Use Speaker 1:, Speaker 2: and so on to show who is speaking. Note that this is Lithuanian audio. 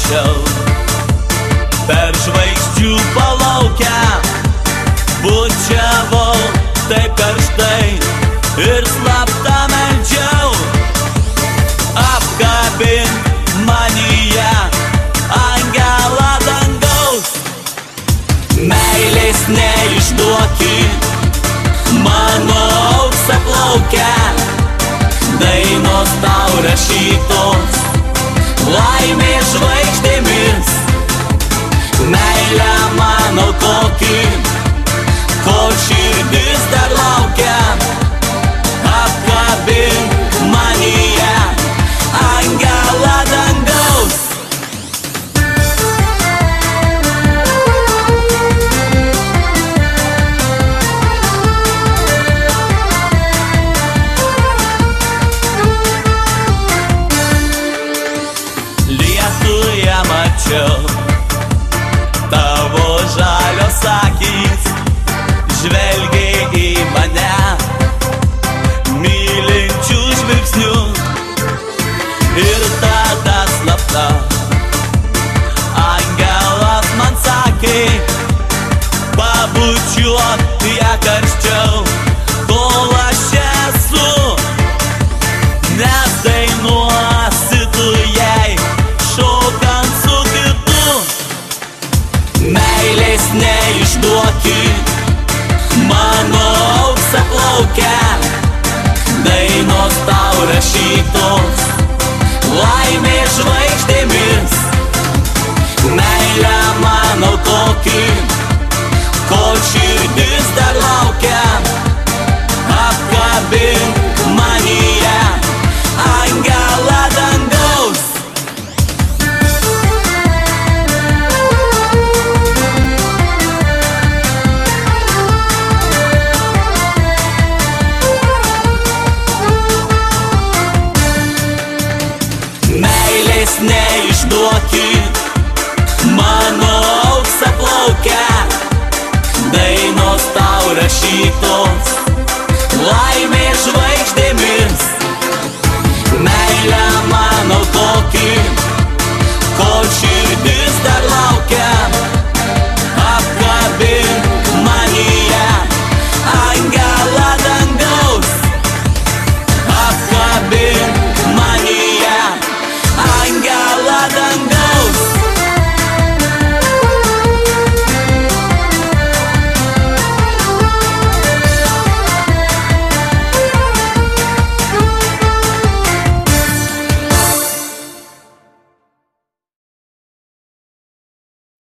Speaker 1: mačiau per žvaigždžių palaukę, bučiavau taip karštai ir slapta meldžiau. Apkabink manyje angelą dangaus, meilės neišduokit mano auksaplaukę, dainos tau rašytos laimės žvaigždėmis. Meilę mano kokį, kol širdis dar laukia. Apkabink manyje angelą dangaus. Lietuje mačiau tavo žalios akys, žvelgiai į mane mylinčių žvilgsnių. Ir tada slapta angelas man sakė, pabučiuok ją karščiau, kol aš esu, nes dainuosi tu jai šokant su kitu. Meilės neišduokit mano auksaplaukę, dainos tau rašytos laimės žvaigždėmis. Meilę mano kokį, kol širdis dar laukia. Apkabink manyje angelą dangaus. Meilės neišduokit mano auksaplaukę, dainos tau rašytos laimės žvaigždėmis.